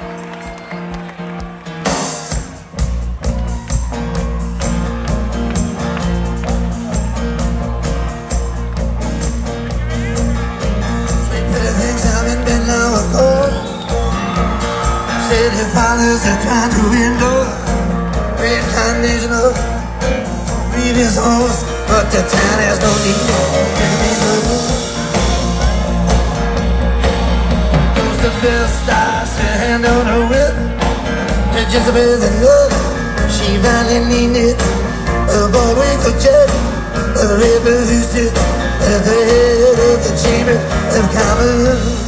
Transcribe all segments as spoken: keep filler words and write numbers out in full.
City fathers are trying to endure reincarnation of previous hosts, but the town has no need anymore. Goes the best stars to hand on her whip to Jezebel and love. She finally needed a boy with a jet, a river who sits at the head of the chamber of commerce.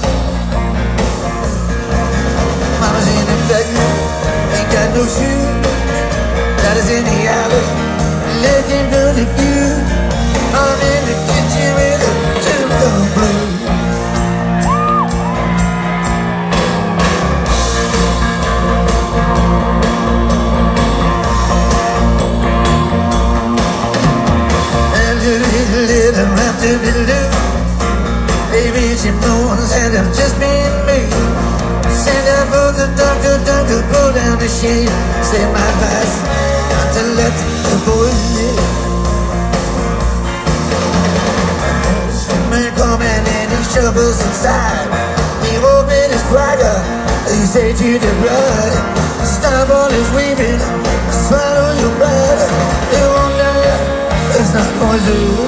Mama's in the bedroom, ain't got no shoes. Daddy's in the alley, looking for the view. I'm in the kitchen with a tombstone blue. And to little little round to the loo. Baby, she moans and I've just been me. Send out for the doctor, doctor, pull down the shade. Say my advice, not to let the boys live. Man come in and he shovels inside. He open his swagger, he say to the bride, stop all his weeping, swallow your pride. You won't die, it's not poison.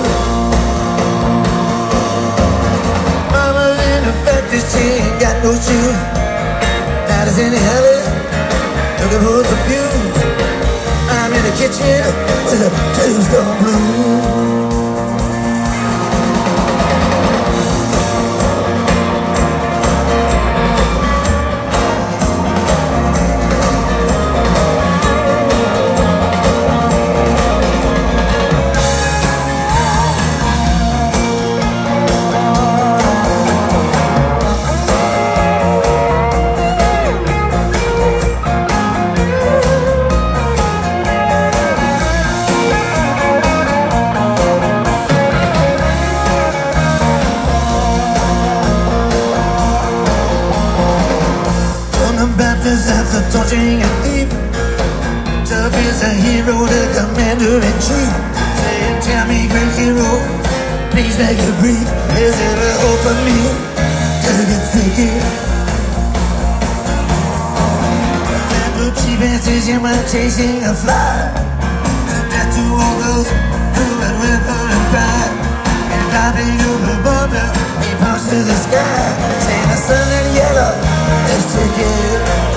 Mama's in the factory, she ain't got no shoes. Daddy's in the alley, looking for the fuse. I'm in the kitchen with a tombstone blue. After torturing a thief, Tough is a hero, the commander-in-chief. Saying, tell me, great hero, please make it brief. Is there a hope for me to get sick here? The chief answers, you might chasing a fly. So death to all those who had whimper and cry. And dropping over border, he points to the sky, saying the sun and yellow is ticket.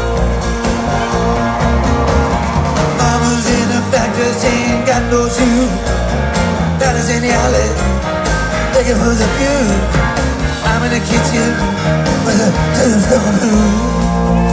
Mama's in the factory, she ain't got no shoes. Daddy's in the alley, looking for the view. I'm in the kitchen with a tombstone blue.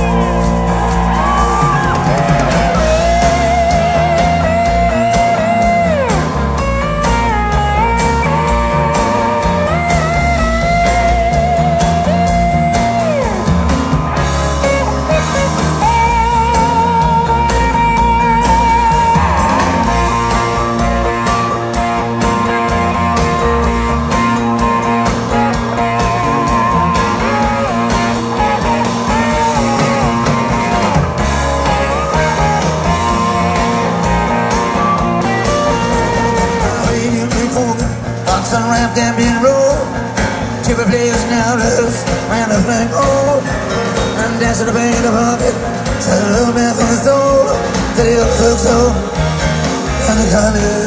Unwrapped and been rolled. Two players now loose, ran the flank hole. And dancing the bank of the pocket. Said a little man from the soul. To the old folks home. And the color.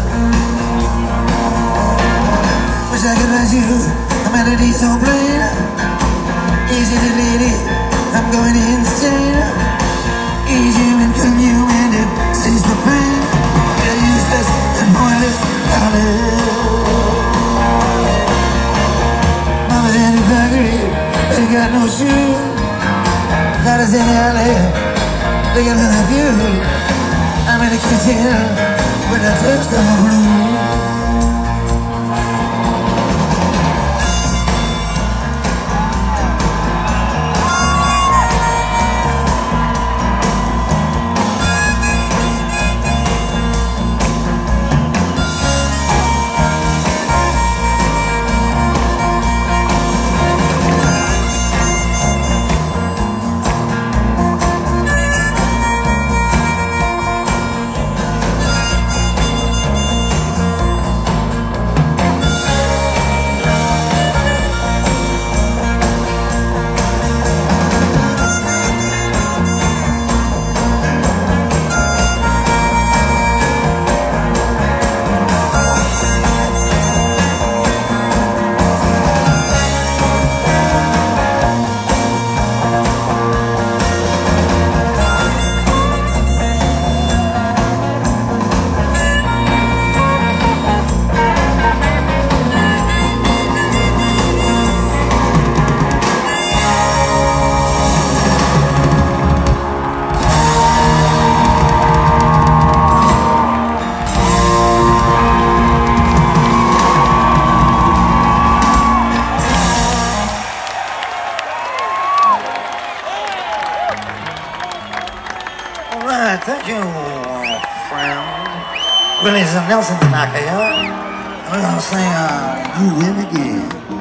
Wish I could write you a melody so plain. Easy to lead it, I'm going insane. Easy when you and it sees the pain. They're useless and pointless, color. They got no shoes. Daddy's in the alley, looking for the view. I'm in the kitchen with a tombstone blue. right, thank you, friend. Willie Nelson Tanaka, yeah? We're gonna sing uh, You Win Again.